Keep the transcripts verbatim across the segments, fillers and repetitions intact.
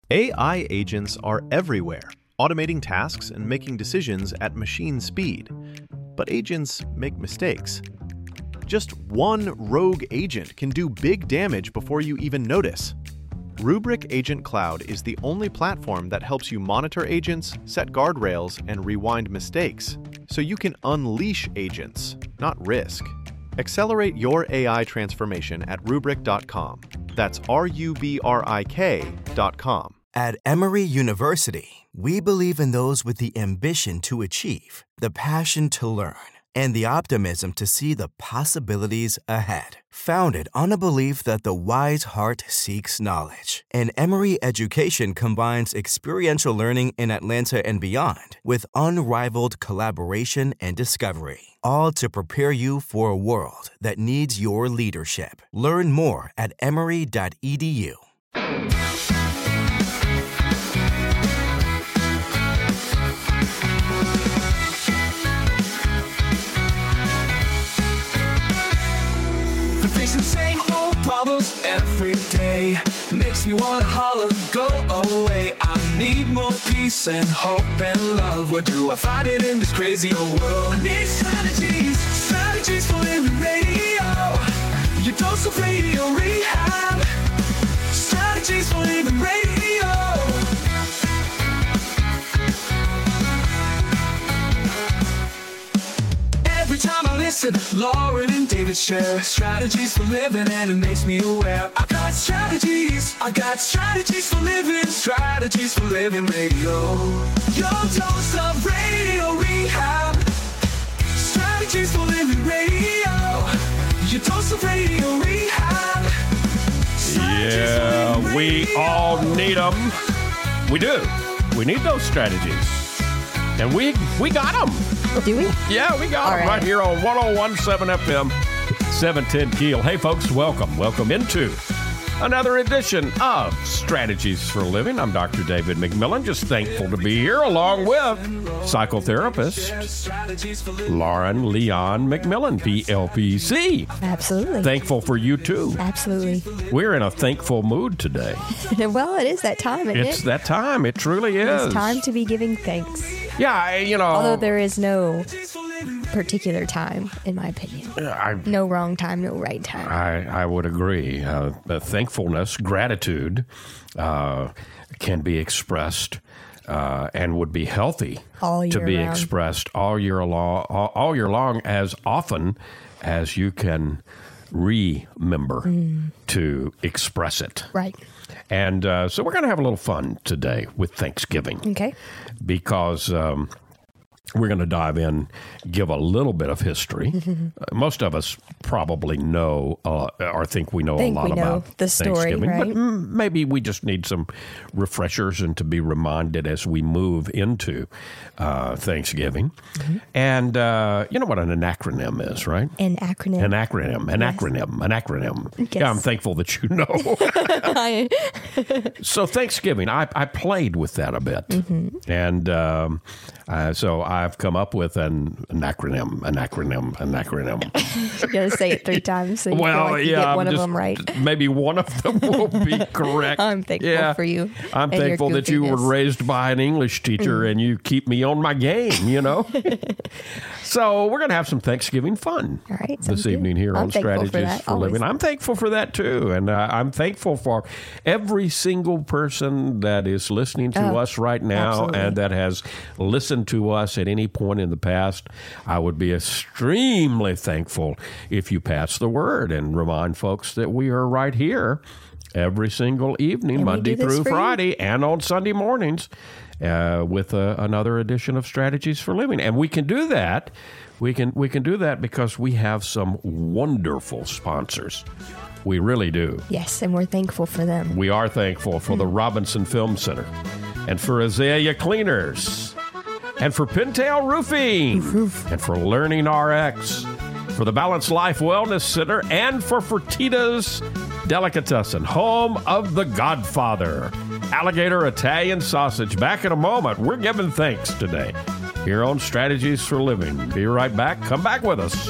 A I agents are everywhere, automating tasks and making decisions at machine speed. But agents make mistakes. Just one rogue agent can do big damage before you even notice. Rubrik Agent Cloud is the only platform that helps you monitor agents, set guardrails, and rewind mistakes, so you can unleash agents, not risk. Accelerate your A I transformation at rubrik dot com. That's R U B R I K dot com. At Emory University, we believe in those with the ambition to achieve, the passion to learn, and the optimism to see the possibilities ahead. Founded on a belief that the wise heart seeks knowledge, and Emory education combines experiential learning in Atlanta and beyond with unrivaled collaboration and discovery, all to prepare you for a world that needs your leadership. Learn more at emory dot e d u. Facing same old problems every day makes me wanna holler, go away. I need more peace and hope and love. Where do I find it in this crazy old world? I need strategies, strategies for living radio. Your dose of radio rehab. Strategies for living radio. Every time I listen, Lauren and David share strategies for living, and it makes me aware. I got strategies, I got strategies for living, strategies for living radio. Your dose of radio rehab. Strategies for living radio. Your dose of radio rehab. Yeah, we all need them. We do. We need those strategies. And we we got them. Do we? Yeah, we got all them right. right here on one oh one point seven F M, seven ten Keel. Hey, folks, welcome. Welcome into another edition of Strategies for a Living. I'm Doctor David McMillan, just thankful to be here along with psychotherapist Lauren Leon McMillan, P L P C. Absolutely. Thankful for you, too. Absolutely. We're in a thankful mood today. Well, it is that time, isn't it's it? that time. It truly is. It's time to be giving thanks. Yeah, I, you know. Although there is no particular time, in my opinion. I, no wrong time, no right time. I, I would agree. Uh, thankfulness, gratitude uh, can be expressed uh, and would be healthy all year to be round. expressed all year long, all, all year long, as often as you can remember mm. to express it. Right. And uh, so we're going to have a little fun today with Thanksgiving. Okay. Because um, we're going to dive in, give a little bit of history. uh, most of us probably know uh, or think we know think a lot we know about the story, Thanksgiving. right? But mm, maybe we just need some refreshers and to be reminded as we move into uh, Thanksgiving. Mm-hmm. And uh, you know what an acronym is, right? An acronym. An acronym. An yes. acronym. An acronym. Yes. Yeah, I'm thankful that you know. So Thanksgiving, I, I played with that a bit. Mm-hmm. And um, uh, so I've come up with an, an acronym, an acronym, an acronym. You got to say it three times so you well, feel like you yeah, get one just, of them right. Maybe one of them will be correct. I'm thankful yeah. for you. I'm thankful that you were raised by an English teacher mm. and you keep me on my game, you know? So we're going to have some Thanksgiving fun All right, this good. evening here I'm on Strategies for, that, for always. Living. I'm thankful for that too. And uh, I'm thankful for every single person that is listening to oh, us right now absolutely. and that has listened to us at any point in the past. I would be extremely thankful if you pass the word and remind folks that we are right here every single evening, and Monday through Friday, you. and on Sunday mornings uh, with uh, another edition of Strategies for Living. And we can do that. We can we can do that because we have some wonderful sponsors. We really do. Yes, and we're thankful for them. We are thankful for mm. the Robinson Film Center and for Azalea Cleaners and for Pintail Roofing Roof. and for Learning R X, for the Balanced Life Wellness Center, and for Fertitta's Delicatessen, home of The Godfather, Alligator Italian Sausage. Back in a moment. We're giving thanks today here on Strategies for Living. Be right back. Come back with us.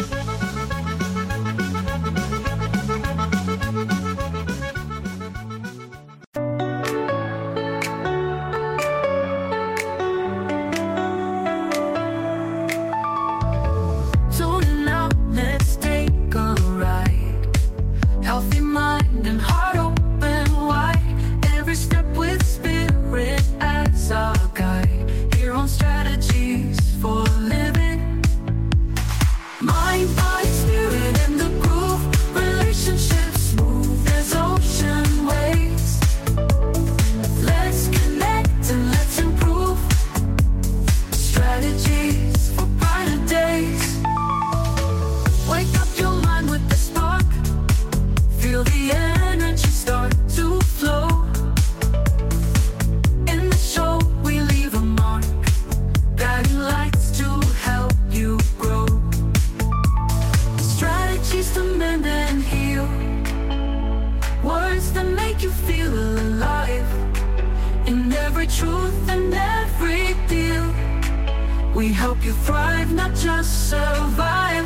In every truth and every deal, we help you thrive, not just survive.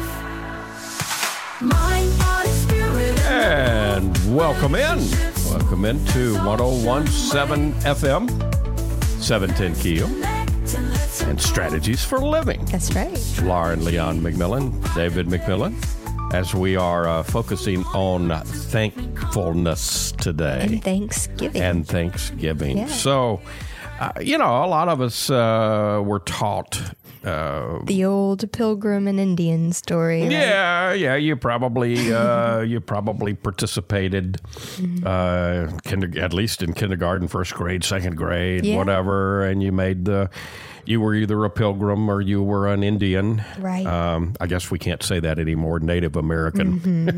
Mind, body, spirit, And welcome in. Welcome into one oh one point seven F M, seven ten Keel, and Strategies for Living. That's right. Lauren Leon McMillan, David McMillan, as we are uh, focusing on thankfulness today. And Thanksgiving. And Thanksgiving. Yeah. So, uh, you know, a lot of us uh, were taught. Uh, the old Pilgrim and Indian story. Right? yeah, yeah. You probably uh, you probably participated, Mm-hmm. uh, kinder, at least in kindergarten, first grade, second grade, Yeah. whatever, and you made the. You were either a pilgrim or you were an Indian. Right. Um, I guess we can't say that anymore. Native American.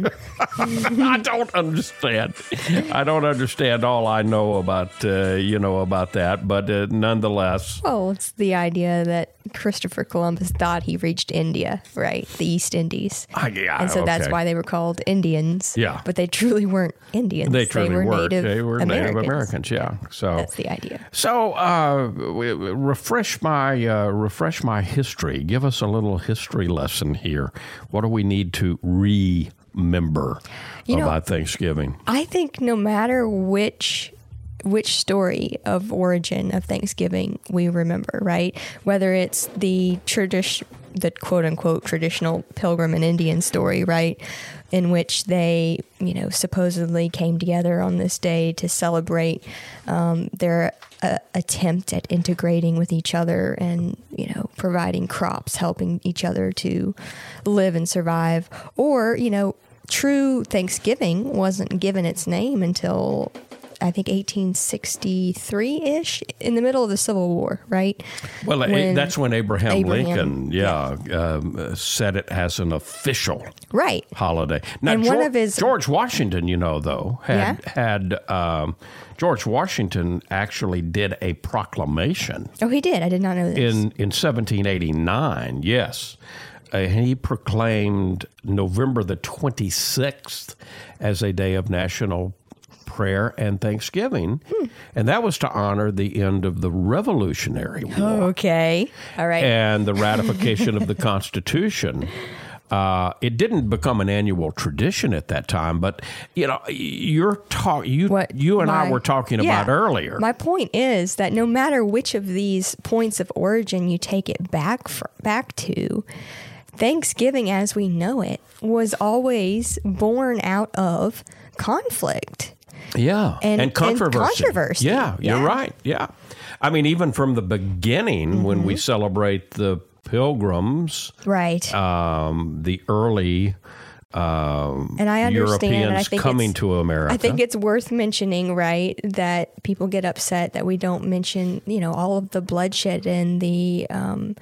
Mm-hmm. I don't understand. I don't understand all I know about uh, you know about that, but uh, nonetheless. Well, it's the idea that Christopher Columbus thought he reached India, right? The East Indies. Uh, yeah, and so that's okay. why they were called Indians. Yeah. But they truly weren't Indians. They truly were weren't. Native They were Americans. Native Americans. Yeah. So That's the idea. So, uh, w- w- refresh my uh, refresh my history. Give us a little history lesson here. What do we need to remember You know, about Thanksgiving? I think no matter which which story of origin of Thanksgiving we remember, right? Whether it's the tradition, the quote unquote traditional Pilgrim and Indian story, right? In which they, you know, supposedly came together on this day to celebrate um, their uh, attempt at integrating with each other and, you know, providing crops, helping each other to live and survive. Or, you know, true Thanksgiving wasn't given its name until I think eighteen sixty-three-ish, in the middle of the Civil War, right? Well, When that's when Abraham, Abraham- Lincoln, yeah, Um, set it as an official Right. holiday. Now, And George, one of his- George Washington, you know, though, had Yeah? had um, George Washington actually did a proclamation Oh, he did. I did not know this. in in seventeen eighty-nine. Yes. Uh, he proclaimed November the twenty-sixth as a day of national prayer and thanksgiving. Hmm. And that was to honor the end of the Revolutionary War Okay. All right. and the ratification of the Constitution. Uh, it didn't become an annual tradition at that time, but you know, you're talk you What you and I my- were talking yeah. about earlier. My point is that no matter which of these points of origin you take it back fr- back to, Thanksgiving as we know it was always born out of conflict. Yeah, And- and controversy. controversy. Yeah, you're Yeah. right. Yeah, I mean, even from the beginning, when Mm-hmm. we celebrate the Pilgrims, Right. um, the early um, And I understand, Europeans and I think coming it's- to America. I think it's worth mentioning, right, that people get upset that we don't mention, you know, all of the bloodshed and the um,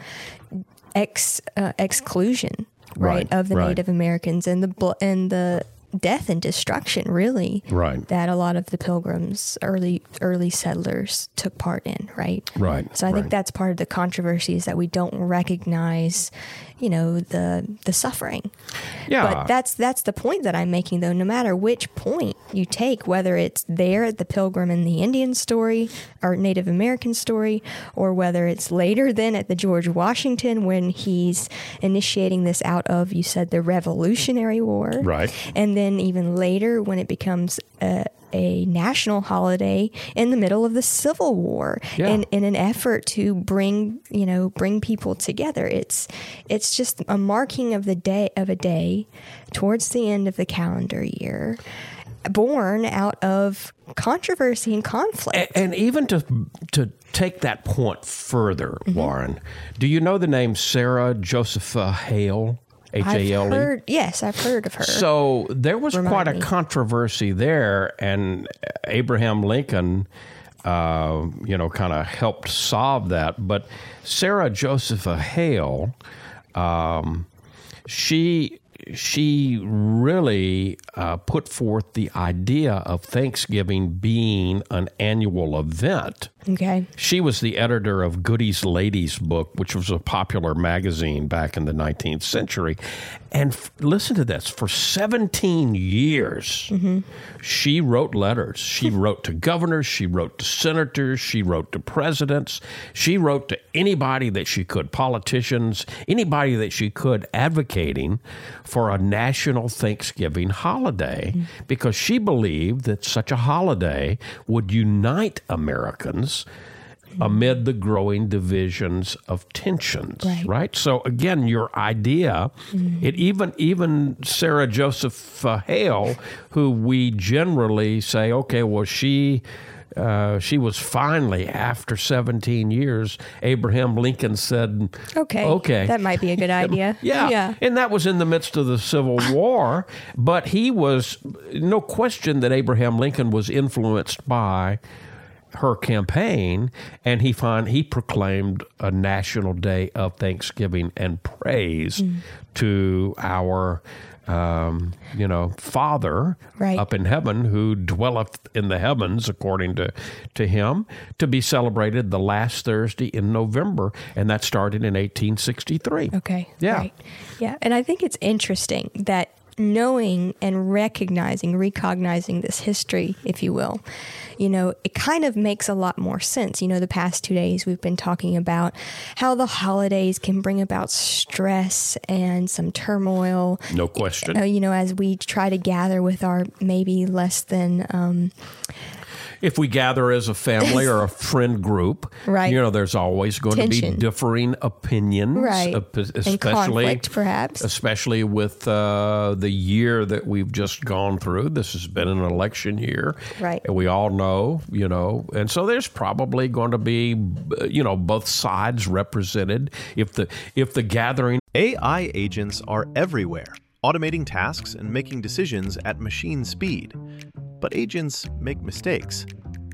ex uh, exclusion, right, Right, of the right. Native Americans and the bl- and the death and destruction, really, Right. that a lot of the Pilgrims, early early settlers, took part in, right, Right, So I think right. that's part of the controversy is that we don't recognize, you know, the the suffering. yeah, But that's that's the point that I'm making, though. No matter which point you take, whether it's there, the Pilgrim and the Indian story, or Native American story, or whether it's later then at the George Washington when he's initiating this out of, you said, the Revolutionary War. Right. And then even later when it becomes a, a national holiday in the middle of the Civil War, Yeah. in, in an effort to bring, you know, bring people together. It's it's just a marking of the day of a day towards the end of the calendar year, born out of controversy and conflict. A- and even to to take that point further, Mm-hmm. Warren, do you know the name Sarah Josepha Hale? H A L E? I've heard, yes, I've heard of her. So there was Remind quite a me. controversy there, and Abraham Lincoln, uh, you know, kind of helped solve that. But Sarah Josepha Hale, um, she she really uh, put forth the idea of Thanksgiving being an annual event. Okay. She was the editor of Goody's Ladies book, which was a popular magazine back in the nineteenth century. And f- listen to this. For seventeen years, mm-hmm. she wrote letters. She wrote to governors. She wrote to senators. She wrote to presidents. She wrote to anybody that she could, politicians, anybody that she could, advocating for a national Thanksgiving holiday mm-hmm. because she believed that such a holiday would unite Americans amid the growing divisions of tensions, right? right? So again, your idea, mm-hmm. it even even Sarah Joseph uh, Hale, who we generally say, okay, well, she uh, she was finally, after seventeen years, Abraham Lincoln said, okay, okay, that might be a good idea. yeah. yeah. And that was in the midst of the Civil War, but he was, no question that Abraham Lincoln was influenced by her campaign, and he find he proclaimed a national day of thanksgiving and praise mm. to our, um, you know, Father right. up in heaven, who dwelleth in the heavens, according to, to him, to be celebrated the last Thursday in November, and that started in eighteen sixty-three. Okay, yeah, right. yeah, and I think it's interesting that knowing and recognizing, recognizing this history, if you will, you know, it kind of makes a lot more sense. You know, the past two days we've been talking about how the holidays can bring about stress and some turmoil. No question. Uh, you know, as we try to gather with our maybe less than... Um, If we gather as a family or a friend group, right. you know, there's always going Tension. to be differing opinions, right. uh, especially, and conflict, perhaps. Especially with uh, the year that we've just gone through. This has been an election year. Right. And we all know, you know, and so there's probably going to be, you know, both sides represented. If the if the gathering... A I agents are everywhere, automating tasks and making decisions at machine speed. But agents make mistakes.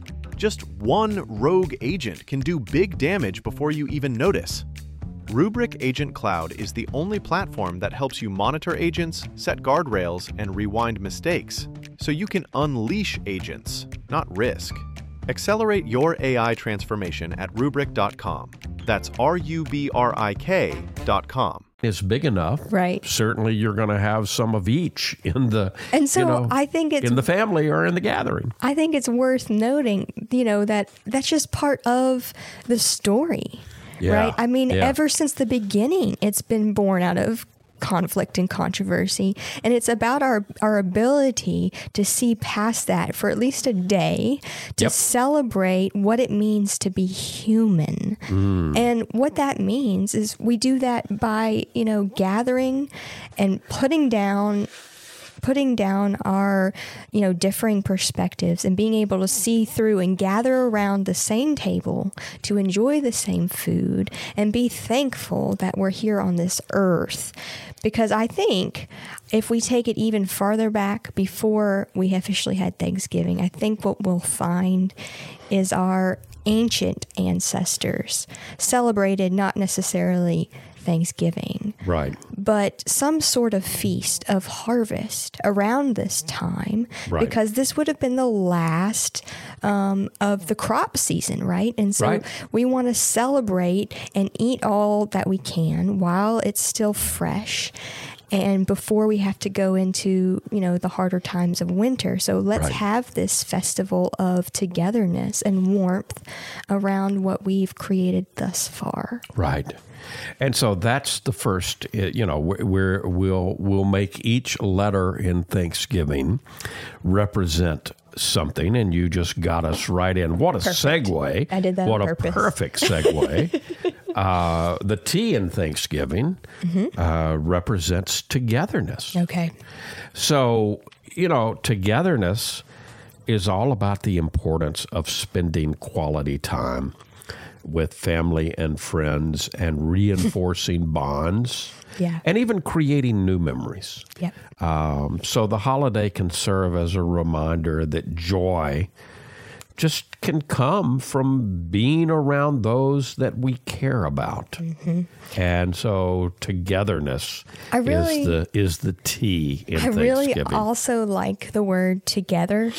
Just one rogue agent can do big damage before you even notice. Rubrik Agent Cloud is the only platform that helps you monitor agents, set guardrails, and rewind mistakes, so you can unleash agents, not risk. Accelerate your A I transformation at rubrik dot com. That's R U B R I K dot com. is big enough, right? Certainly, you're going to have some of each in the and so you know, I think it's in the family or in the gathering. I think it's worth noting, you know, that that's just part of the story, yeah. right? I mean, yeah. ever since the beginning, it's been born out of conflict and controversy, and it's about our our ability to see past that for at least a day, to yep. celebrate what it means to be human. Mm. And what that means is we do that by, you know, gathering and putting down putting down our, you know, differing perspectives and being able to see through and gather around the same table to enjoy the same food and be thankful that we're here on this earth. Because I think if we take it even farther back before we officially had Thanksgiving, I think what we'll find is our ancient ancestors celebrated not necessarily Thanksgiving, right, but some sort of feast of harvest around this time, right. because this would have been the last um, of the crop season, right? And so right. we want to celebrate and eat all that we can while it's still fresh, and before we have to go into, you know, the harder times of winter. So let's right. have this festival of togetherness and warmth around what we've created thus far. Right. And so that's the first, you know, we're, we'll we'll make each letter in Thanksgiving represent something, and you just got us right in. What a perfect. segue. I did that what on a purpose. perfect segue. uh, the T in Thanksgiving mm-hmm. uh, represents togetherness. Okay. So, you know, togetherness is all about the importance of spending quality time with family and friends and reinforcing bonds, yeah. and even creating new memories. Yep. Um, so the holiday can serve as a reminder that joy just can come from being around those that we care about. Mm-hmm. And so togetherness I really, is the is the T in I Thanksgiving. really also like the word together,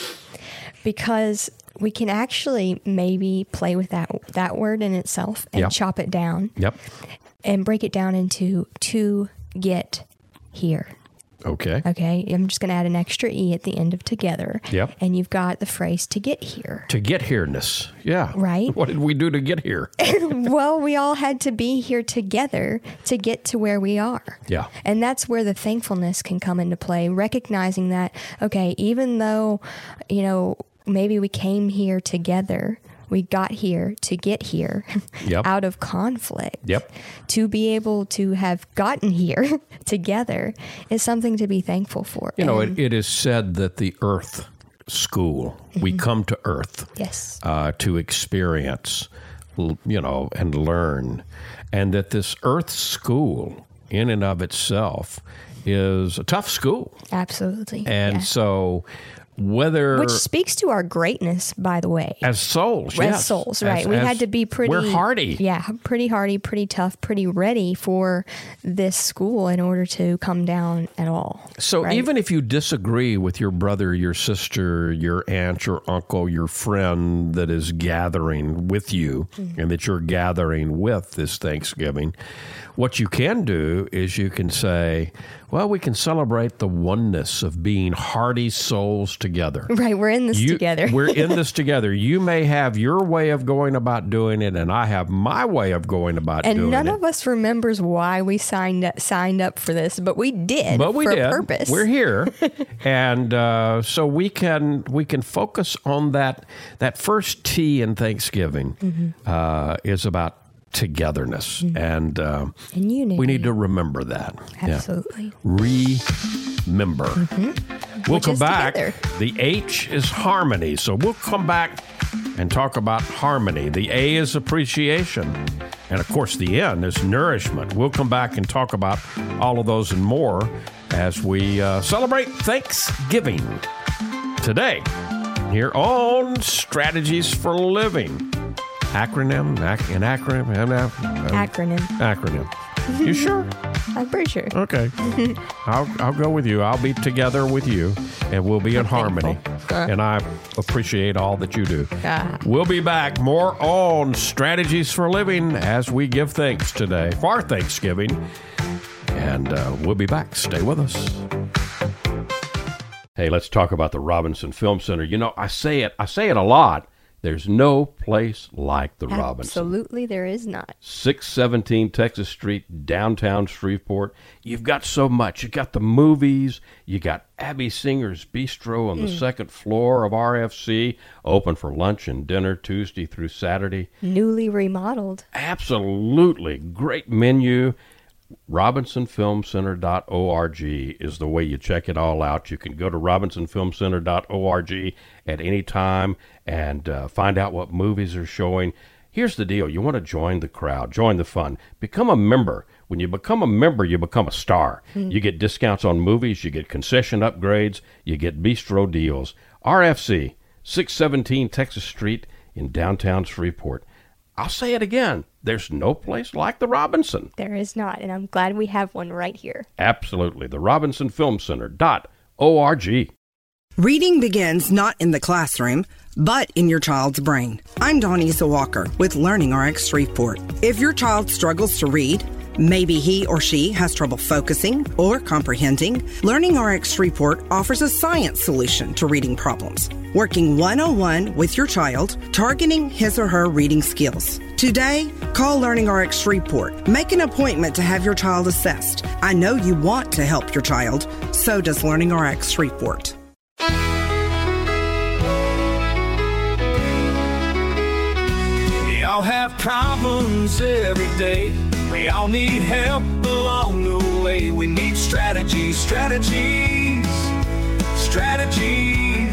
because we can actually maybe play with that that word in itself and Yep. chop it down. Yep. And break it down into to get here. Okay. Okay, I'm just going to add an extra E at the end of together. Yep. And you've got the phrase to get here. To get here-ness. Yeah. Right. What did we do to get here? Well, we all had to be here together to get to where we are. Yeah. And that's where the thankfulness can come into play, recognizing that, okay, even though, you know, maybe we came here together, we got here to get here Yep. out of conflict. Yep. To be able to have gotten here together is something to be thankful for. You know, And- it, it is said that the Earth School, Mm-hmm. we come to Earth yes. uh, to experience, l- you know, and learn. And that this Earth School, in and of itself, is a tough school. Absolutely. And yeah. so whether... Which speaks to our greatness, by the way. As souls, As yes. souls, As- right. we as- had to be pretty... We're hardy. Yeah, pretty hardy, pretty tough, pretty ready for this school in order to come down at all. So right? even if you disagree with your brother, your sister, your aunt, your uncle, your friend that is gathering with you Mm-hmm. and that you're gathering with this Thanksgiving, what you can do is you can say, well, we can celebrate the oneness of being hardy souls together. Right, we're in this You- together. We're in this together. You may have your way of going about doing it, and I have my way of going about and doing none it. of us remembers why we signed up, signed up for this, but we did But we for did. a purpose. We're here, and uh, so we can we can focus on that. That first T in Thanksgiving Mm-hmm. uh, is about togetherness, and uh, And unity. we need to remember that. Yeah. Absolutely. Remember. We'll Which come is back. together. The H is harmony, so we'll come back and talk about harmony. The A is appreciation, and of course the N is nourishment. We'll come back and talk about all of those and more as we uh, celebrate Thanksgiving today here on Strategies for Living. Acronym, ac- an acronym, an ac- um, Acronym. acronym. You sure? I'm pretty sure. Okay. I'll I'll go with you. I'll be together with you, and we'll be in harmony. And I appreciate all that you do. Ah. We'll be back more on Strategies for Living as we give thanks today for Thanksgiving. And uh, we'll be back. Stay with us. Hey, let's talk about the Robinson Film Center. You know, I say it, I say it a lot. There's no place like the Robinson. Absolutely, there is not. six seventeen Texas Street, downtown Shreveport. You've got so much. You got the movies. You got Abby Singer's Bistro on the Mm. second floor of R F C, open for lunch and dinner Tuesday through Saturday. Newly remodeled. Absolutely great menu. Robinson Film Center dot org is the way you check it all out. You can go to Robinson Film Center dot org at any time and uh, find out what movies are showing. Here's the deal. You want to join the crowd, join the fun, become a member. When you become a member, you become a star. Mm. You get discounts on movies, you get concession upgrades, you get bistro deals. R F C, six seventeen Texas Street in downtown Shreveport. I'll say it again. There's no place like the Robinson. There is not, and I'm glad we have one right here. Absolutely. The Robinson Film Center dot org. Reading begins not in the classroom, but in your child's brain. I'm Donisa Walker with Learning R X Shreveport. If your child struggles to read, maybe he or she has trouble focusing or comprehending, Learning R X Shreveport offers a science solution to reading problems, working one-on-one with your child, targeting his or her reading skills. Today, call Learning R X Shreveport. Make an appointment to have your child assessed. I know you want to help your child, so does Learning R X Shreveport. We all have problems every day. We all need help along the way. We need strategies, strategies, strategies,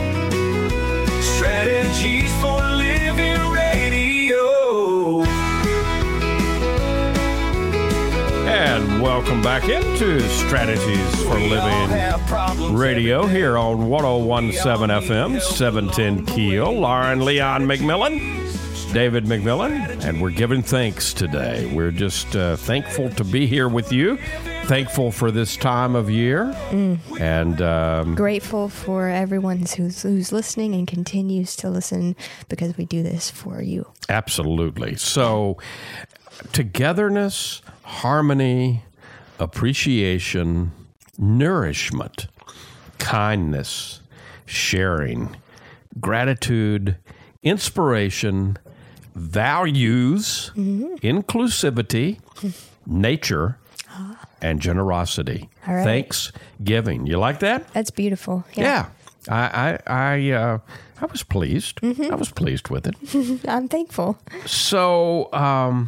strategies for living radio. And welcome back into Strategies for Living Radio here on ten seventeen F M, seven ten Keel. Lauren Leon McMillan, David McMillan, and we're giving thanks today. We're just uh, thankful to be here with you, thankful for this time of year, mm. and um, grateful for everyone who's, who's listening and continues to listen because we do this for you. Absolutely. So, togetherness, harmony, appreciation, nourishment, kindness, sharing, gratitude, inspiration, values, mm-hmm. inclusivity, nature, and generosity. All right. Thanksgiving. You like that? That's beautiful. Yeah. Yeah. I I I, uh, I was pleased. Mm-hmm. I was pleased with it. I'm thankful. So, um,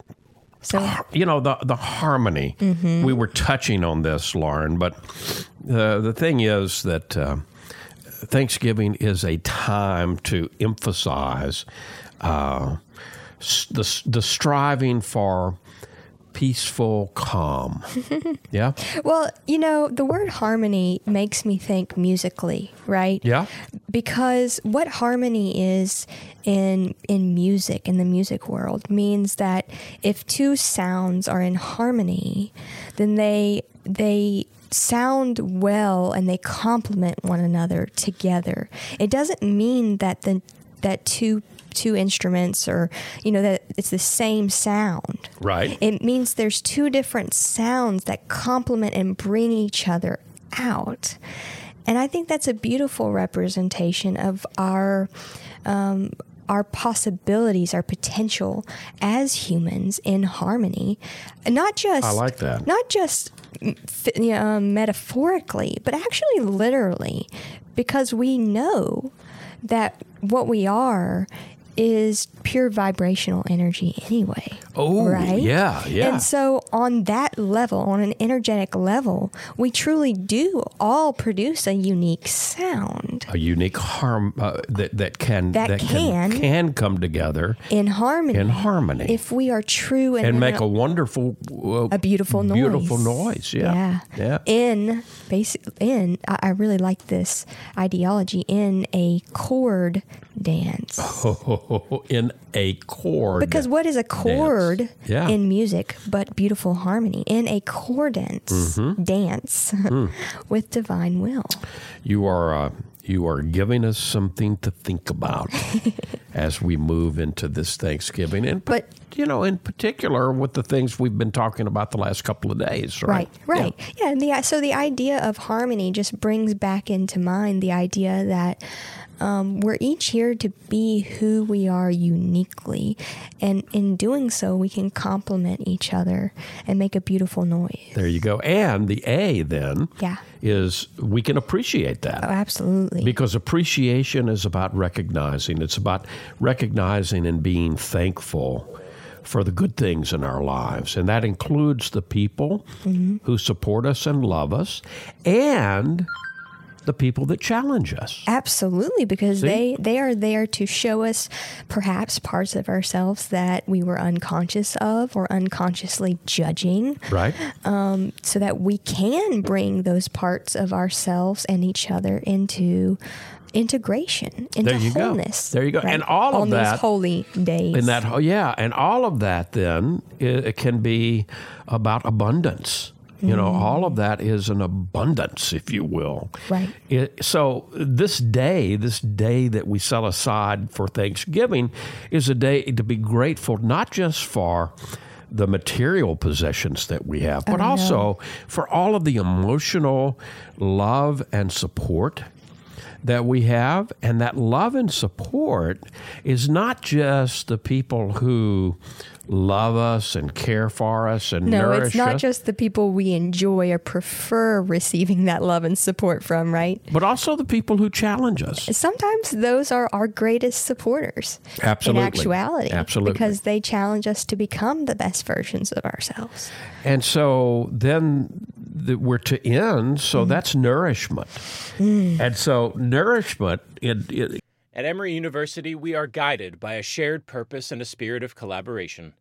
So, you know, the the harmony. Mm-hmm. We were touching on this, Lauren, but the the thing is that uh, Thanksgiving is a time to emphasize uh, the the striving for peaceful calm. Yeah. Well, you know, the word harmony makes me think musically, right? Yeah. Because what harmony is in in music, in the music world, means that if two sounds are in harmony, then they they sound well and they complement one another together. It doesn't mean that the that two two instruments or, you know, that it's the same sound. Right. It means there's two different sounds that complement and bring each other out. And I think that's a beautiful representation of our um, our possibilities, our potential as humans in harmony. Not just I like that. Not just you know, um, metaphorically, but actually literally, because we know that what we are is pure vibrational energy anyway. Oh, right? yeah, yeah. And so on that level, on an energetic level, we truly do all produce a unique sound. A unique harm uh, that that can That can- can come together In harmony. in harmony If we are true and, and in make a wonderful uh, a beautiful noise. beautiful noise. Yeah, Yeah. yeah. In basic in I, I really like this ideology in a chord dance. In a chord. Because what is a chord Yeah. in music but beautiful harmony? In a chordance Mm-hmm. dance Mm. with divine will. You are uh, you are giving us something to think about as we move into this Thanksgiving, and But- you know, in particular, with the things we've been talking about the last couple of days, right? Right, right. Yeah, yeah and the, so the idea of harmony just brings back into mind the idea that um, we're each here to be who we are uniquely. And in doing so, we can complement each other and make a beautiful noise. There you go. And the A then Yeah. is we can appreciate that. Oh, absolutely. Because appreciation is about recognizing. It's about recognizing and being thankful for the good things in our lives. And that includes the people mm-hmm. who support us and love us and the people that challenge us. Absolutely, because See? they, they are there to show us perhaps parts of ourselves that we were unconscious of or unconsciously judging. Right. Um, so that we can bring those parts of ourselves and each other into integration, into There you go. wholeness. There you go. right? And all of On that- these holy days. And that, oh, yeah, and all of that then it, it can be about abundance. You know, Mm-hmm. all of that is an abundance, if you will. Right. It, so this day, this day that we set aside for Thanksgiving is a day to be grateful, not just for the material possessions that we have, but Oh, also no. for all of the emotional love and support that we have. And that love and support is not just the people who love us and care for us and no, nourish it's not us, just the people we enjoy or prefer receiving that love and support from, right? but also the people who challenge us. Sometimes those are our greatest supporters. Absolutely. In actuality. Absolutely. Because they challenge us to become the best versions of ourselves. And so then the, we're to end, so Mm. that's nourishment. Mm. And so nourishment, it, it, At Emory University, we are guided by a shared purpose and a spirit of collaboration.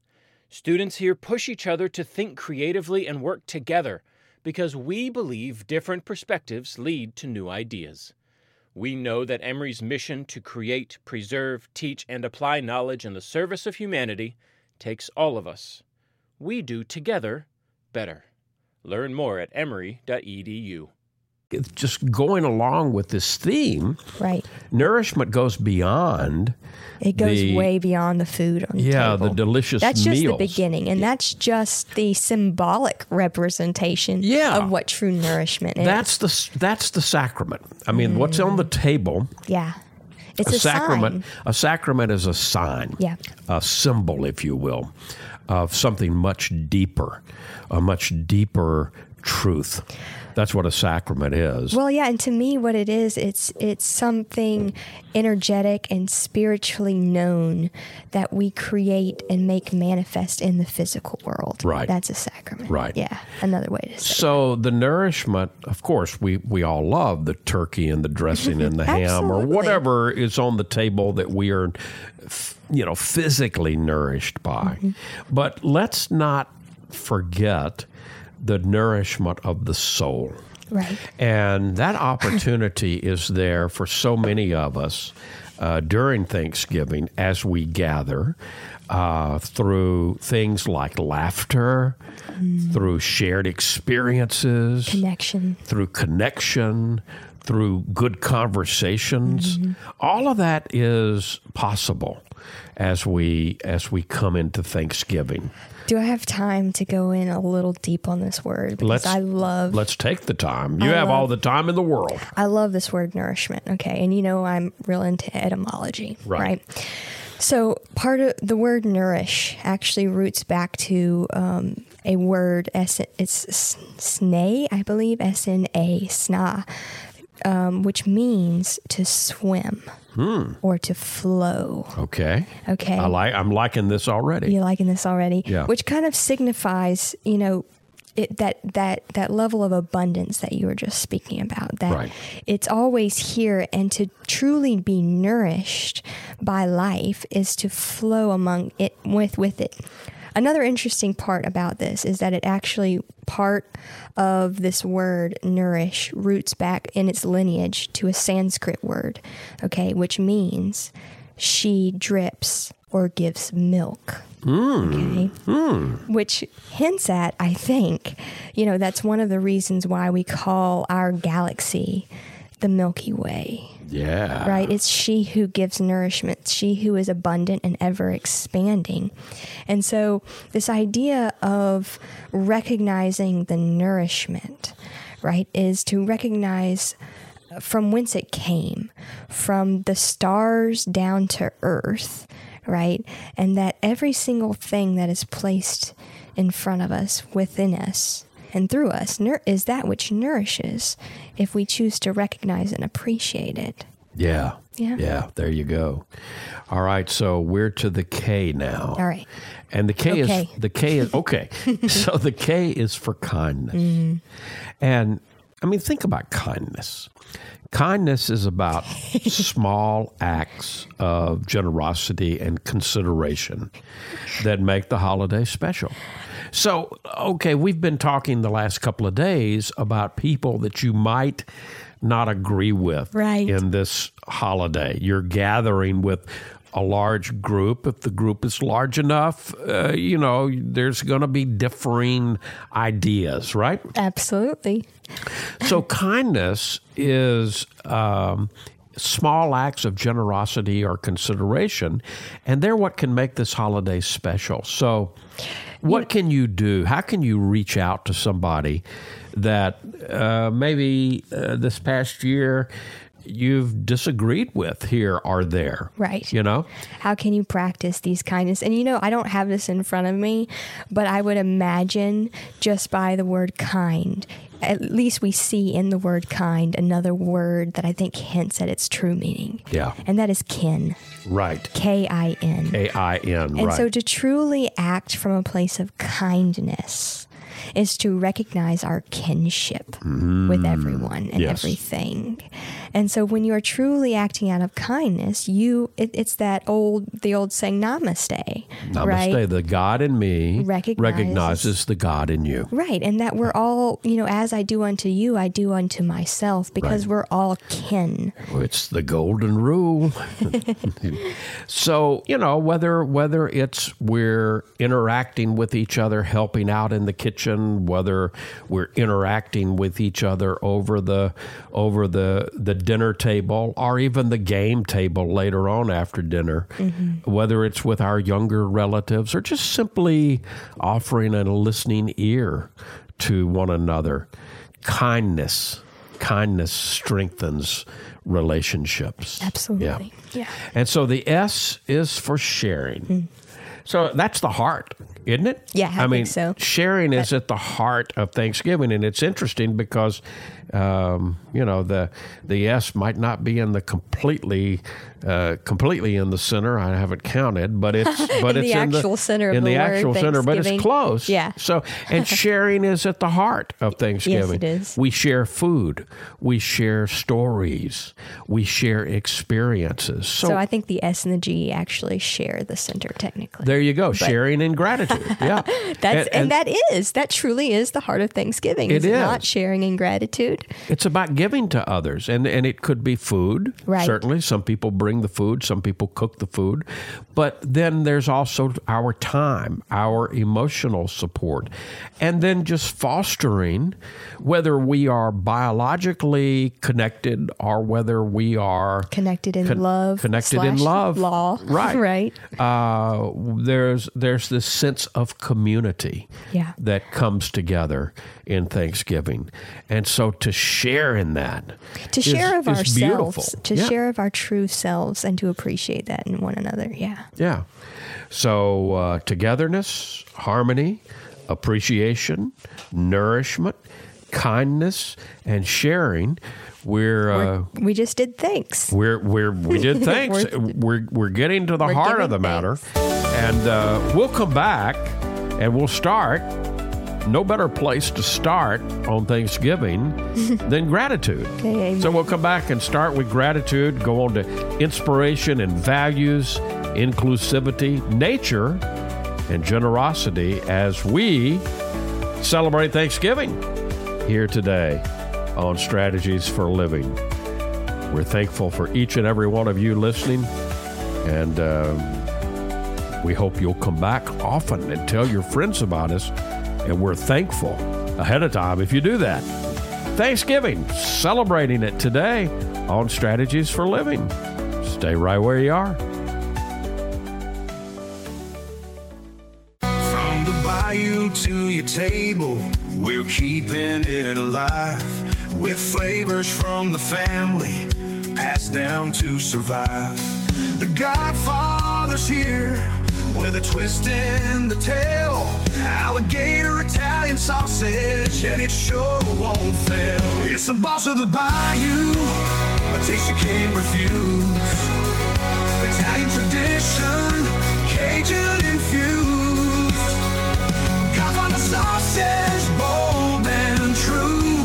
Students here push each other to think creatively and work together because we believe different perspectives lead to new ideas. We know that Emory's mission to create, preserve, teach, and apply knowledge in the service of humanity takes all of us. We do together better. Learn more at emory dot e d u. It's just going along with this theme, right? Nourishment goes beyond. It goes the, way beyond the food on the yeah, table. the delicious That's just meals. the beginning, and yeah. that's just the symbolic representation yeah. of what true nourishment is. That's the that's the sacrament. I mean, mm. what's on the table? Yeah, it's a, a sacrament. sign. A sacrament is a sign, yeah, a symbol, if you will, of something much deeper, a much deeper truth. That's what a sacrament is. Well, yeah, and to me, what it is, it's it's something energetic and spiritually known that we create and make manifest in the physical world. Right. That's a sacrament. Right. Yeah, another way to say it. So the nourishment, of course, we, we all love the turkey and the dressing and the ham or whatever is on the table that we are, you know, physically nourished by. Mm-hmm. But let's not forget the nourishment of the soul. Right. And that opportunity is there for so many of us uh, during Thanksgiving as we gather uh, through things like laughter, mm. through shared experiences, connection, through connection, through good conversations. Mm-hmm. All of that is possible as we as we come into Thanksgiving. Do I have time to go in a little deep on this word? Because let's, I love... Let's take the time. You I have love, all the time in the world. I love this word nourishment, okay? And you know I'm real into etymology, right? right? So part of the word nourish actually roots back to um, a word, it's snay, I believe, S N A, sna, um, which means to swim. Hmm. Or to flow. Okay. Okay. I like. I'm liking this already. You're liking this already. Yeah. Which kind of signifies, you know, it, that that that level of abundance that you were just speaking about. That right. It's always here, and to truly be nourished by life is to flow among it with with it. Another interesting part about this is that it actually, part of this word nourish roots back in its lineage to a Sanskrit word, okay, which means she drips or gives milk. Mm. Okay. Mm. Which hints at, I think, you know, that's one of the reasons why we call our galaxy the Milky Way. Yeah. Right? It's she who gives nourishment, she who is abundant and ever expanding. And so this idea of recognizing the nourishment, right, is to recognize from whence it came, from the stars down to earth, right? And that every single thing that is placed in front of us, within us, and through us nur- is that which nourishes if we choose to recognize and appreciate it. Yeah. Yeah. Yeah. There you go. All right. So we're to the K now. All right. And the K okay. is the K is okay. So the K is for kindness. Mm. And I mean, think about kindness. Kindness is about small acts of generosity and consideration that make the holiday special. So, okay, we've been talking the last couple of days about people that you might not agree with right. in this holiday. You're gathering with a large group. If the group is large enough, uh, you know, there's going to be differing ideas, right? Absolutely. So kindness is um, small acts of generosity or consideration, and they're what can make this holiday special. So what can you do? How can you reach out to somebody that uh, maybe uh, this past year you've disagreed with here or there? Right. You know? How can you practice these kindness? And, you know, I don't have this in front of me, but I would imagine just by the word kind, at least we see in the word kind another word that I think hints at its true meaning. Yeah. And that is kin. Right. K I N. K I N, And right. so to truly act from a place of kindness is to recognize our kinship mm, with everyone and yes. everything. And so when you are truly acting out of kindness, you it, it's that old the old saying namaste. Namaste, right? the God in me Recognizes- recognizes the God in you. Right. And that we're all, you know, as I do unto you, I do unto myself, because Right. we're all kin. It's the golden rule. So, you know, whether whether it's we're interacting with each other, helping out in the kitchen, whether we're interacting with each other over the over the the dinner table, or even the game table later on after dinner, mm-hmm. whether it's with our younger relatives, or just simply offering a listening ear to one another, kindness. Kindness strengthens relationships. Absolutely. Yeah. yeah. And so the S is for sharing. Mm. So that's the heart, isn't it? Yeah, I, I mean, think so. Sharing is at the heart of Thanksgiving, and it's interesting because, um, you know, the the S might not be in the completely uh, completely in the center. I haven't counted, but it's but in it's the in actual the center of in the, the word, actual center, but it's close. Yeah. So and sharing is at the heart of Thanksgiving. Yes, it is. We share food, we share stories, we share experiences. So, So I think the S and the G actually share the center technically. there you go, sharing and gratitude. Yeah, That's and, and that is that truly is the heart of Thanksgiving. It is, it is. not sharing and gratitude. It's about giving to others, and and it could be food. Right. Certainly, some people bring the food, some people cook the food, but then there's also our time, our emotional support, and then just fostering, whether we are biologically connected or whether we are Connected in con- love. connected in slash love, Law. right? right. Uh, there's there's this sense of community Yeah. that comes together in Thanksgiving, and so to share in that, To is- share of is ourselves, beautiful. to Yeah. share of our true selves, and to appreciate that in one another. Yeah. Yeah. So uh, togetherness, harmony, appreciation, nourishment, kindness, and sharing. We're, uh, We just did thanks. We're we're we did thanks. We're- we're we're getting to the we're heart of giving the matter, thanks. and uh, we'll come back and we'll start. No better place to start on Thanksgiving than gratitude. Amen. So we'll come back and start with gratitude. Go on to inspiration and values, inclusivity, nature, and generosity as we celebrate Thanksgiving here today on Strategies for Living. We're thankful for each and every one of you listening, and um, we hope you'll come back often and tell your friends about us, and we're thankful ahead of time if you do that. Thanksgiving, celebrating it today on Strategies for Living. Stay right where you are. From the bayou to your table, we're keeping it alive with flavors from the family passed down to survive. The Godfather's here with a twist in the tail, alligator Italian sausage, and it sure won't fail. It's the boss of the bayou, a taste you can't refuse. Italian tradition, Cajun infused. Godfather sausage, bold and true.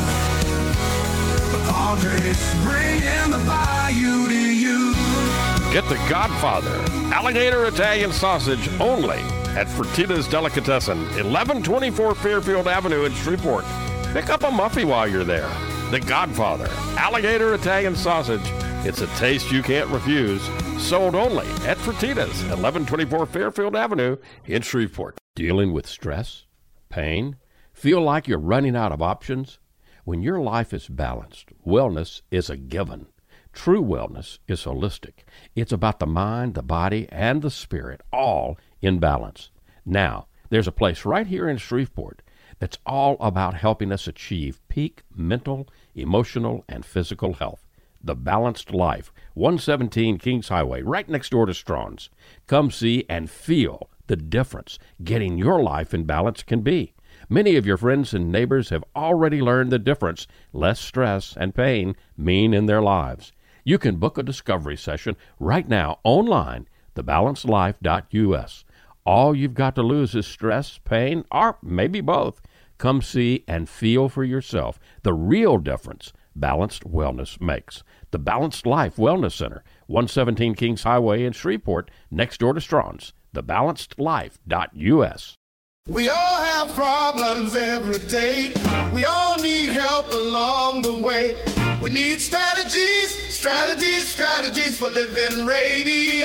Padres bringing the bayou to you. Get the Godfather alligator Italian sausage only at Fertitta's Delicatessen, eleven twenty-four Fairfield Avenue in Shreveport. Pick up a muffy while you're there. The Godfather alligator Italian sausage. It's a taste you can't refuse. Sold only at Fertitta's, eleven twenty-four Fairfield Avenue in Shreveport. Dealing with stress, pain, feel like you're running out of options? When your life is balanced, wellness is a given. True wellness is holistic. It's about the mind, the body, and the spirit, all in balance. Now, there's a place right here in Shreveport that's all about helping us achieve peak mental, emotional, and physical health. The Balanced Life, one seventeen Kings Highway, right next door to Strawn's. Come see and feel the difference getting your life in balance can be. Many of your friends and neighbors have already learned the difference less stress and pain mean in their lives. You can book a discovery session right now online, the balanced life dot U S. All you've got to lose is stress, pain, or maybe both. Come see and feel for yourself the real difference balanced wellness makes. The Balanced Life Wellness Center, one seventeen Kings Highway in Shreveport, next door to Strawn's, the balanced life dot U S. We all have problems every day. We all need help along the way. We need strategies, strategies, strategies for living radio.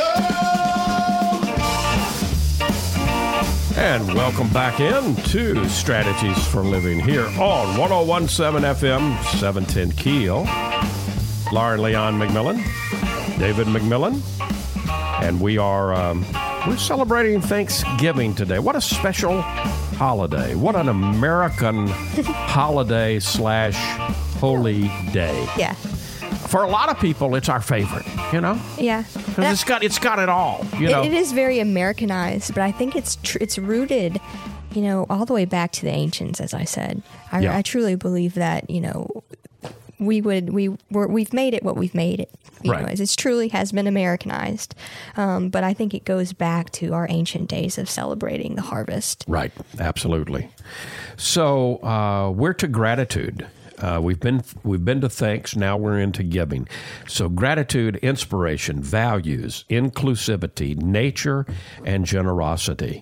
And welcome back in to Strategies for Living here on one oh one point seven F M, seven ten Keel. Lauren Leon McMillan, David McMillan, and we are um, we're celebrating Thanksgiving today. What a special holiday! What an American holiday slash holy day. Yeah. For a lot of people, it's our favorite. You know. Yeah. Because it's got it's got it all. You know. It, it is very Americanized, but I think it's tr- it's rooted, you know, all the way back to the ancients. As I said, I, Yeah. I truly believe that, you know, we would we we're, we've made it what we've made it. You Right. know, it truly has been Americanized, um, but I think it goes back to our ancient days of celebrating the harvest. Right, absolutely. So uh, we're to gratitude. Uh, we've been we've been to thanks. Now we're into giving. So gratitude, inspiration, values, inclusivity, nature, and generosity.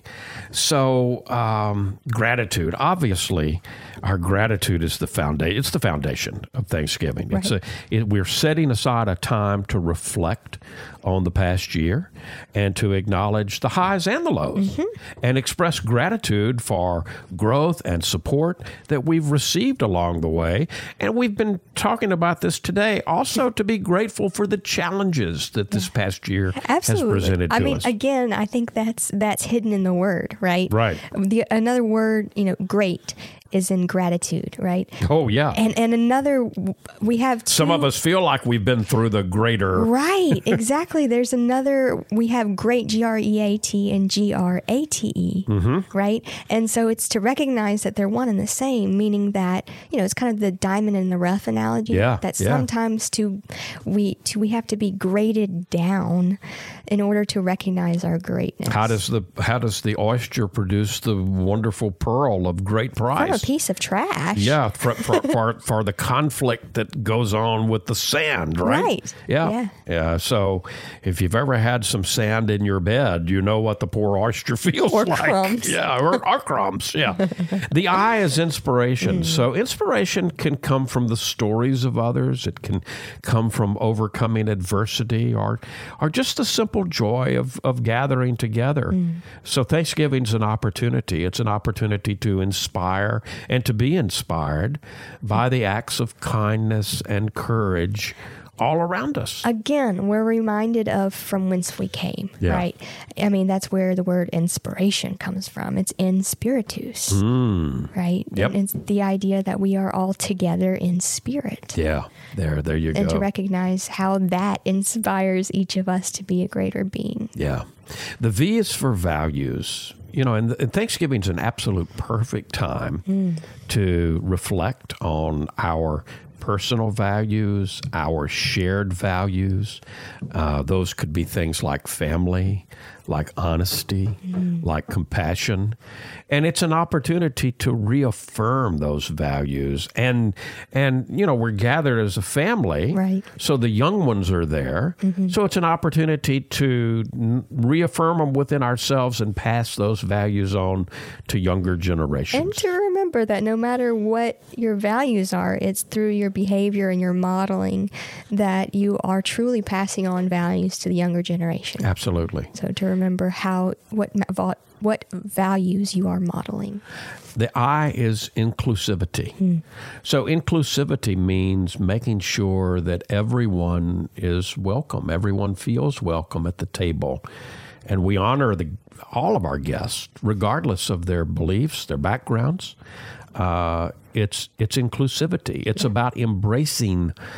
So um, gratitude. Obviously, our gratitude is the foundation. It's the foundation of Thanksgiving. It's a, it, we're setting aside a time to reflect on the past year and to acknowledge the highs and the lows, mm-hmm. and express gratitude for growth and support that we've received along the way. And we've been talking about this today, also to be grateful for the challenges that this past year Absolutely. has presented to I mean, us. again, I think that's that's hidden in the word, right? Right. The another word, you know, great, is in gratitude, right? Oh, yeah. And and another, we have two, Some of us feel like we've been through the greater. Right, exactly. There's another, we have great, G R E A T and G R A T E, Mm-hmm. right? And so it's to recognize that they're one and the same, meaning that, you know, it's kind of the diamond in the rough analogy. Yeah, That yeah. sometimes to we to we have to be graded down in order to recognize our greatness. How does the how does the oyster produce the wonderful pearl of great price? From a piece of trash. Yeah, for, for, for, for the conflict that goes on with the sand, right? Right. Yeah. Yeah. Yeah. So if you've ever had some sand in your bed, you know what the poor oyster feels Or like. crumbs. Yeah, or, or crumbs. Yeah. The I is inspiration. Mm. So inspiration can come from the stories of others. It can come from overcoming adversity or or just the simple joy of, of gathering together. Mm. So Thanksgiving's an opportunity. It's an opportunity to inspire and to be inspired by the acts of kindness and courage all around us. Again, we're reminded of from whence we came, Yeah. right? I mean, that's where the word inspiration comes from. It's in spiritus, Mm. right? Yep. And it's the idea that we are all together in spirit. Yeah, there, there you And go. to recognize how that inspires each of us to be a greater being. Yeah. The V is for values. You know, and, and Thanksgiving's an absolute perfect time Mm. to reflect on our personal values, our shared values. Uh, those could be things like family, like honesty, Mm. like compassion. And it's an opportunity to reaffirm those values. And, and you know, we're gathered as a family. Right. So the young ones are there. Mhm. So it's an opportunity to n- reaffirm them within ourselves and pass those values on to younger generations. And to remember that no matter what your values are, it's through your behavior and your modeling that you are truly passing on values to the younger generation. Absolutely. So to remember how what ma- va- what values you are modeling. The I is inclusivity. Hmm. So inclusivity means making sure that everyone is welcome. Everyone feels welcome at the table. And we honor the, all of our guests, regardless of their beliefs, their backgrounds. Uh, it's it's inclusivity. It's about embracing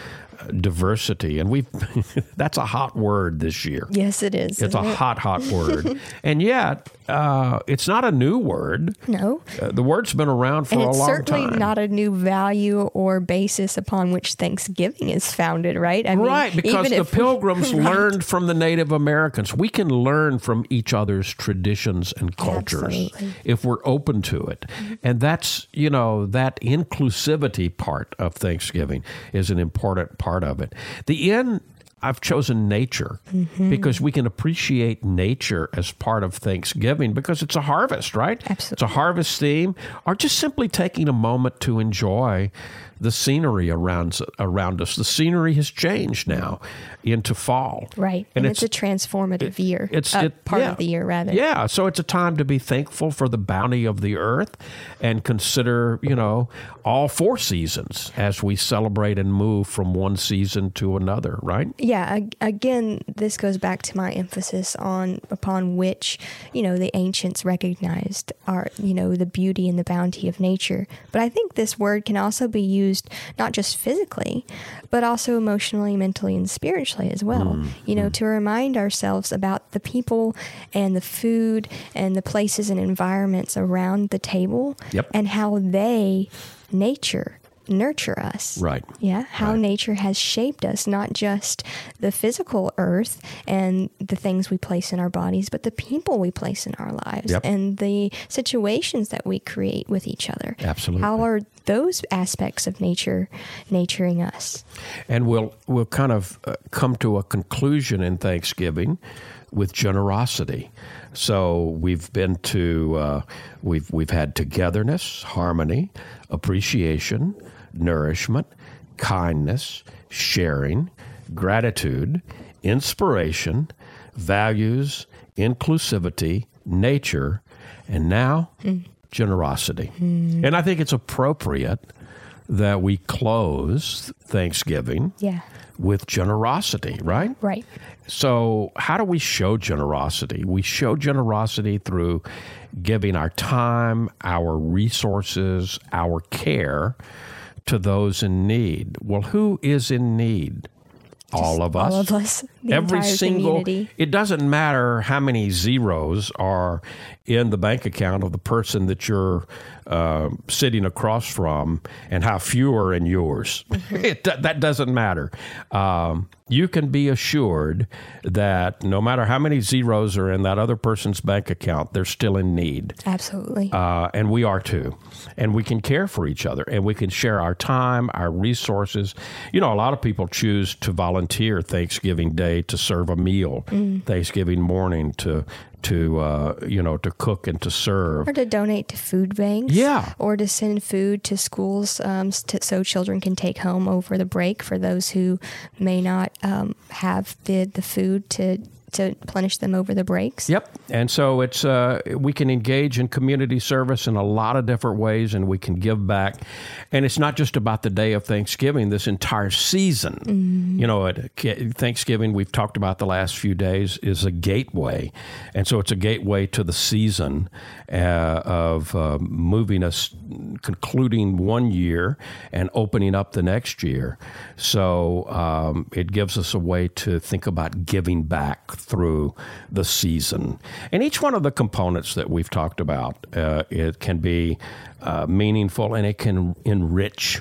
diversity. And we've that's a hot word this year. Yes, it is. It's a it? hot, hot word. And yet, uh, it's not a new word. No. Uh, the word's been around for and a long time. It's certainly not a new value or basis upon which Thanksgiving is founded, right? I right, mean, because the Pilgrims we, right. learned from the Native Americans. We can learn from each other's traditions and cultures Absolutely. if we're open to it. Mm-hmm. And that's, you know, that inclusivity part of Thanksgiving is an important part of it. The end, I've chosen nature mm-hmm. because we can appreciate nature as part of Thanksgiving because it's a harvest, right? Absolutely. It's a harvest theme, or just simply taking a moment to enjoy the scenery around around us. The scenery has changed now into fall. Right. And, and it's, it's a transformative it, year. It's uh, it, part yeah. of the year, rather. Yeah. So it's a time to be thankful for the bounty of the earth and consider, you know, all four seasons as we celebrate and move from one season to another, right? Yeah. Again, this goes back to my emphasis on upon which, you know, the ancients recognized our, you know, the beauty and the bounty of nature. But I think this word can also be used not just physically, but also emotionally, mentally, and spiritually as well. Mm, you know, mm. to remind ourselves about the people and the food and the places and environments around the table yep. and how they, nature, nurture us. Right. Yeah. How right. nature has shaped us, not just the physical earth and the things we place in our bodies, but the people we place in our lives yep. and the situations that we create with each other. Absolutely. How are those aspects of nature naturing us? And we'll we'll kind of uh, come to a conclusion in Thanksgiving with generosity. So we've been to uh, we've we've had togetherness, harmony, appreciation, nourishment, kindness, sharing, gratitude, inspiration, values, inclusivity, nature, and now mm. generosity. Mm. And I think it's appropriate that we close Thanksgiving yeah. with generosity, right? Right. So how do we show generosity? We show generosity through giving our time, our resources, our care to those in need. Well, who is in need? Just all of us. All of us. The Every entire single. community. It doesn't matter how many zeros are in the bank account of the person that you're uh, sitting across from, and how few are in yours. Mm-hmm. It, that doesn't matter. Um, you can be assured that no matter how many zeros are in that other person's bank account, they're still in need. Absolutely. Uh, and we are too. And we can care for each other, and we can share our time, our resources. You know, a lot of people choose to volunteer Thanksgiving Day to serve a meal, mm. Thanksgiving morning to to uh, you know to cook and to serve, or to donate to food banks, yeah, or to send food to schools um, to, so children can take home over the break for those who may not um, have the the food to. to plenish them over the breaks. Yep. And so it's uh, we can engage in community service in a lot of different ways, and we can give back. And it's not just about the day of Thanksgiving, this entire season. Mm-hmm. You know, at Thanksgiving, we've talked about the last few days, is a gateway. And so it's a gateway to the season uh, of uh, moving us, concluding one year and opening up the next year. So um, it gives us a way to think about giving back through the season. And each one of the components that we've talked about, uh, it can be uh, meaningful, and it can enrich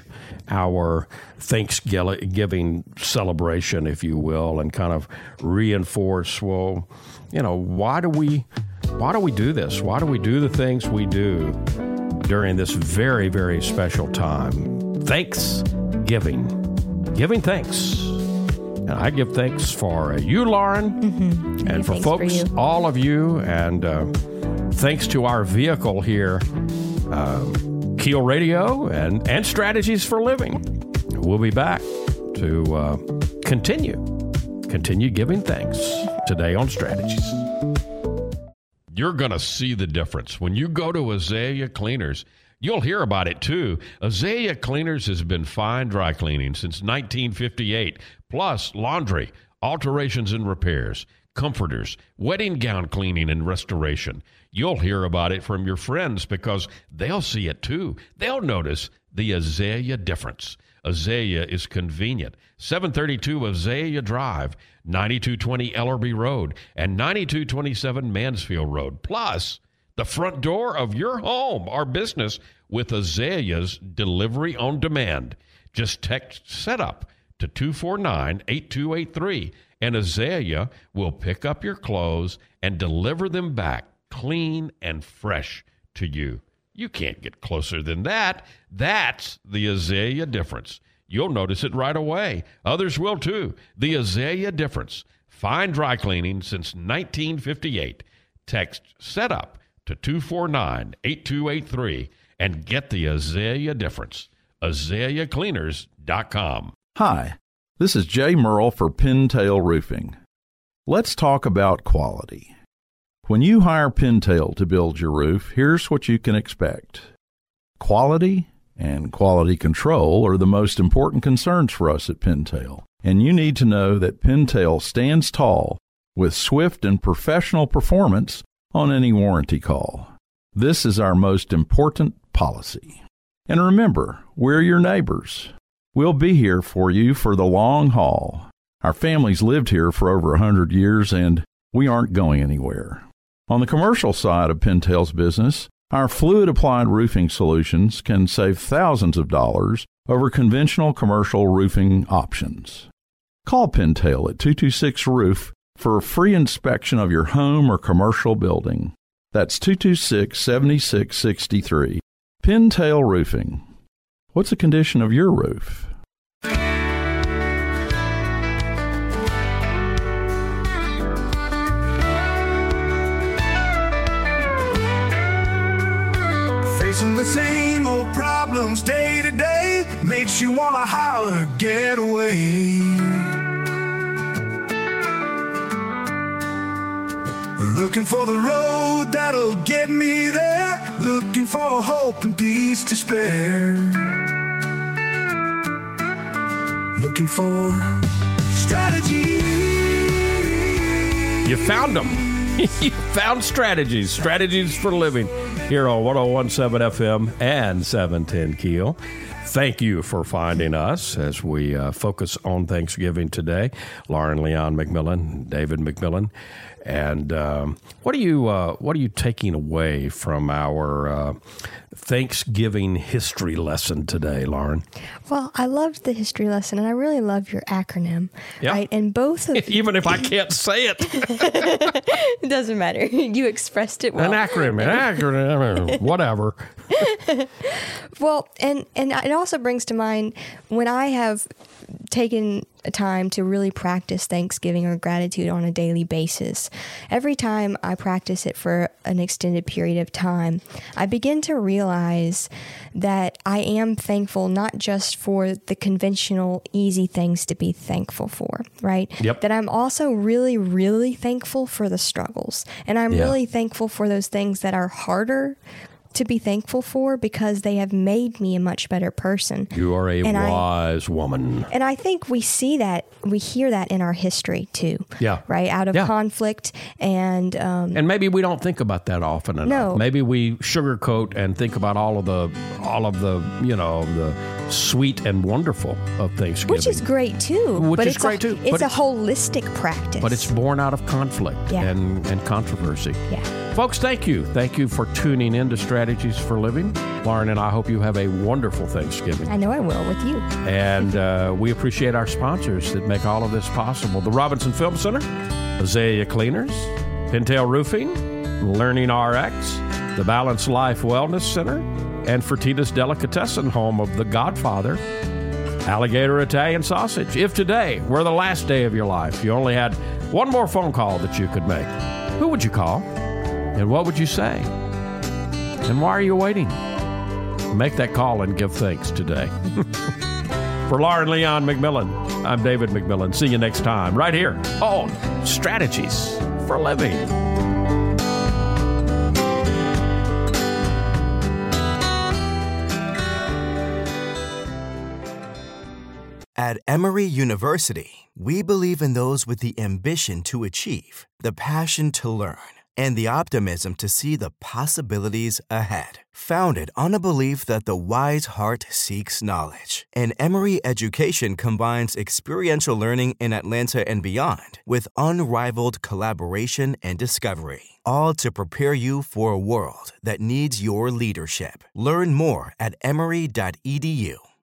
our Thanksgiving celebration, if you will, and kind of reinforce, well, you know, why do we, why do we do this? Why do we do the things we do during this very, very special time? Thanksgiving. Giving thanks. And I give thanks for you, Lauren, mm-hmm. and for folks, for all of you, and uh, thanks to our vehicle here, uh, Keel Radio and, and Strategies for Living. We'll be back to uh, continue, continue giving thanks today on Strategies. You're going to see the difference. When you go to Azalea Cleaners, you'll hear about it, too. Azalea Cleaners has been fine dry cleaning since nineteen fifty-eight, plus laundry, alterations and repairs, comforters, wedding gown cleaning and restoration. You'll hear about it from your friends because they'll see it, too. They'll notice the Azalea difference. Azalea is convenient. seven thirty-two Azalea Drive, ninety-two twenty Ellerby Road, and ninety-two twenty-seven Mansfield Road. Plus, the front door of your home or business with Azalea's delivery on demand. Just text SETUP to two four nine, eight two eight three, and Azalea will pick up your clothes and deliver them back clean and fresh to you. You can't get closer than that. That's the Azalea difference. You'll notice it right away. Others will too. The Azalea difference. Fine dry cleaning since nineteen fifty-eight. Text SETUP to two four nine, eight two eight three and get the Azalea difference. azalea cleaners dot com. Hi, this is Jay Merle for Pintail Roofing. Let's talk about quality. When you hire Pintail to build your roof, here's what you can expect. Quality and quality control are the most important concerns for us at Pintail, and you need to know that Pintail stands tall with swift and professional performance on any warranty call. This is our most important policy. And remember, we're your neighbors. We'll be here for you for the long haul. Our family's lived here for over one hundred years, and we aren't going anywhere. On the commercial side of Pintail's business, our fluid-applied roofing solutions can save thousands of dollars over conventional commercial roofing options. Call Pintail at two two six roof for a free inspection of your home or commercial building. That's two two six, seven six six three. Pintail Roofing. What's the condition of your roof? Facing the same old problems day to day makes you wanna holler, get away. Looking for the road that'll get me there, looking for hope and peace to spare. Looking for strategy. You found them. You found strategies. Strategies for living here on one oh one point seven F M and seven ten Keel. Thank you for finding us as we uh, focus on Thanksgiving today. Lauren Leon McMillan, David McMillan. And um, what are you uh, what are you taking away from our uh, Thanksgiving history lesson today, Lauren? Well, I loved the history lesson, and I really love your acronym. Yeah. Right? And both of even if I can't say it, it doesn't matter. You expressed it well. An acronym, an acronym, whatever. Well, and and it also brings to mind when I have taken time to really practice Thanksgiving or gratitude on a daily basis. Every time I practice it for an extended period of time, I begin to realize that I am thankful not just for the conventional, easy things to be thankful for, right? Yep. That I'm also really, really thankful for the struggles. And I'm Yeah. really thankful for those things that are harder to be thankful for because they have made me a much better person. You are a And I- wise woman. And I think we see that, we hear that in our history too. Yeah. Right? Out of Yeah. conflict and... Um, And maybe we don't think about that often enough. No. Maybe we sugarcoat and think about all of the, all of the, you know, the sweet and wonderful of Thanksgiving. which is great too. Which but is it's great a, too, It's but a it's- holistic practice. But it's born out of conflict Yeah. and, and controversy. Yeah. Folks, thank you. Thank you for tuning in to Strategies for Living. Lauren and I hope you have a wonderful Thanksgiving. I know I will with you. And uh, we appreciate our sponsors that make all of this possible. The Robinson Film Center, Azalea Cleaners, Pintail Roofing, Learning R X, the Balanced Life Wellness Center, and Fertitta's Delicatessen, home of The Godfather, Alligator Italian Sausage. If today were the last day of your life, you only had one more phone call that you could make, who would you call? And what would you say? And why are you waiting? Make that call and give thanks today. For Lauren Leon McMillan, I'm David McMillan. See you next time, right here on Strategies for Living. At Emory University, we believe in those with the ambition to achieve, the passion to learn, and the optimism to see the possibilities ahead. Founded on a belief that the wise heart seeks knowledge, and Emory Education combines experiential learning in Atlanta and beyond with unrivaled collaboration and discovery, all to prepare you for a world that needs your leadership. Learn more at emory dot e d u.